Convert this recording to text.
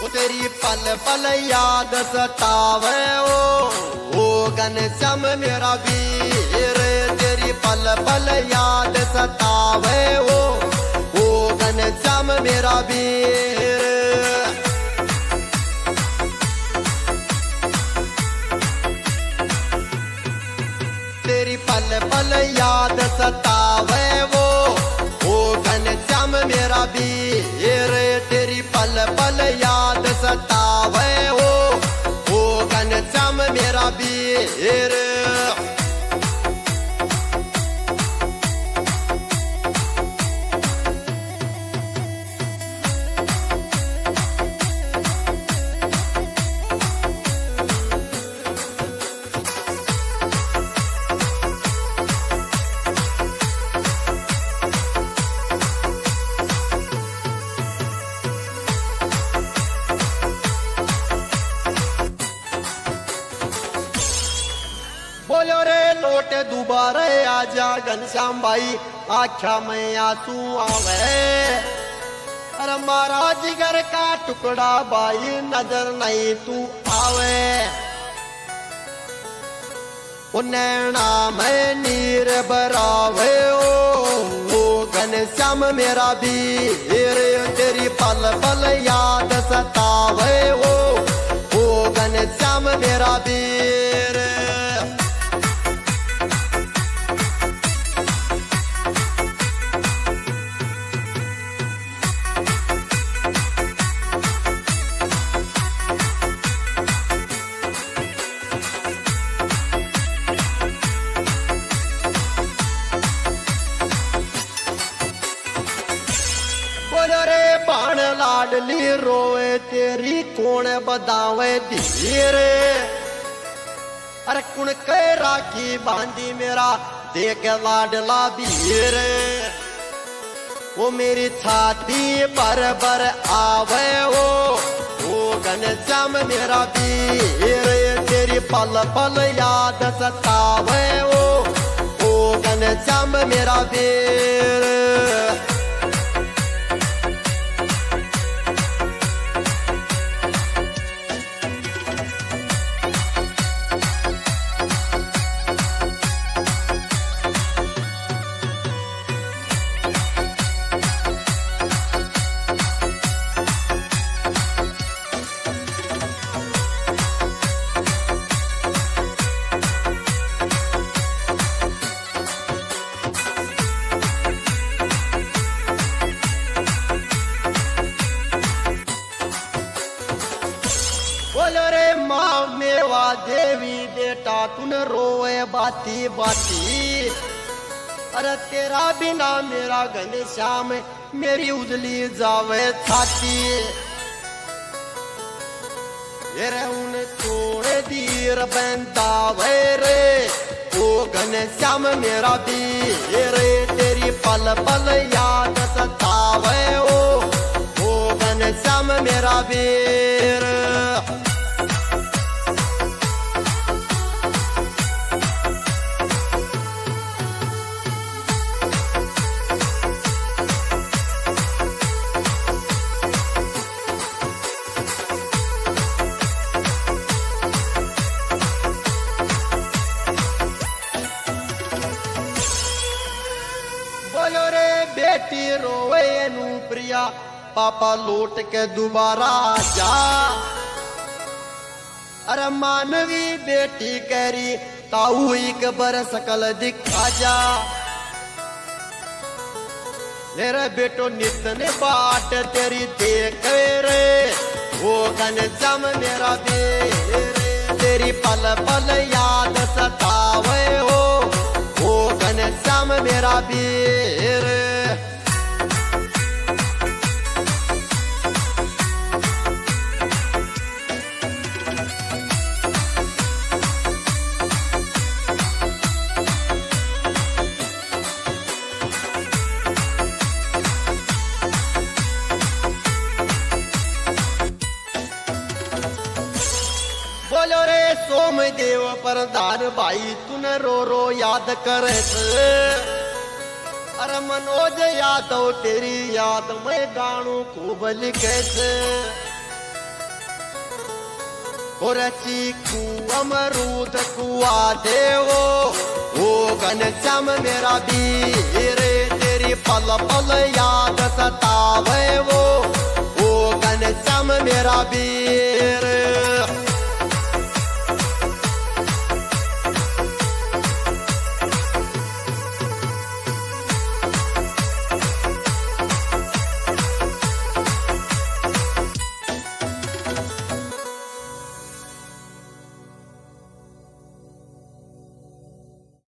तेरी पल पल याद सतावे ओ घनश्याम मेरा वीर, तेरी पल पल याद सतावे ओ घनश्याम मेरा वीर। तेरी पल पल याद सतावे ओ घनश्याम मेरा वीर, तेरी पल पल याद सतावे ओ घनश्याम मेरा वीर। बोलो रे लौट दोबारा आजा घनश्याम भाई, आख्या में आंसू आवे। अरे मारा जिगर का टुकड़ा भाई, नजर नहीं तू आवे। ओ नैना में नीर बरावे ओ घनश्याम मेरा वीर, तेरी पल पल याद सतावे ओ घनश्याम मेरा वीर। बाण लाडली रोए तेरी कौन बदावे धीरे। अरे कुण के राखी बांधी मेरा देख लाडला वीर, वो मेरी छाती पर बर आवे ओ घनश्याम मेरा वीर, तेरी पल पल याद सतावे ओ घनश्याम मेरा वीर। बोलो रे माँ मेवा देवी बेटा तुन रोए बाती बाती। अरे तेरा बिना मेरा घनश्याम मेरी उजली जावे छाती। ये उन छोड़े दीर बंदावे रे ओ घनश्याम मेरा वीर, तेरी पल पल याद सतावे ओ घनश्याम मेरा वीर। बोलो रे बेटी रोवे नू प्रिया, पापा लौट के दोबारा जा। अरे मानवी बेटी करी ताऊ एक बर सकल दिखा जा। मेरे बेटो नितन बाट तेरी देख रे ओ घनश्याम मेरा वीर, तेरी पल पल याद सतावे ओ घनश्याम मेरा वीर। बोलो रे सोमदेव प्रधान भाई तुन रो याद करे। अरे मनोज यादव तेरी याद में गानू खूब लिखे। और चीकू अमरूद कुआ देवो ओ घनश्याम मेरा वीर तेरी पल पल याद सतावे वो ओ घनश्याम मेरा वीर।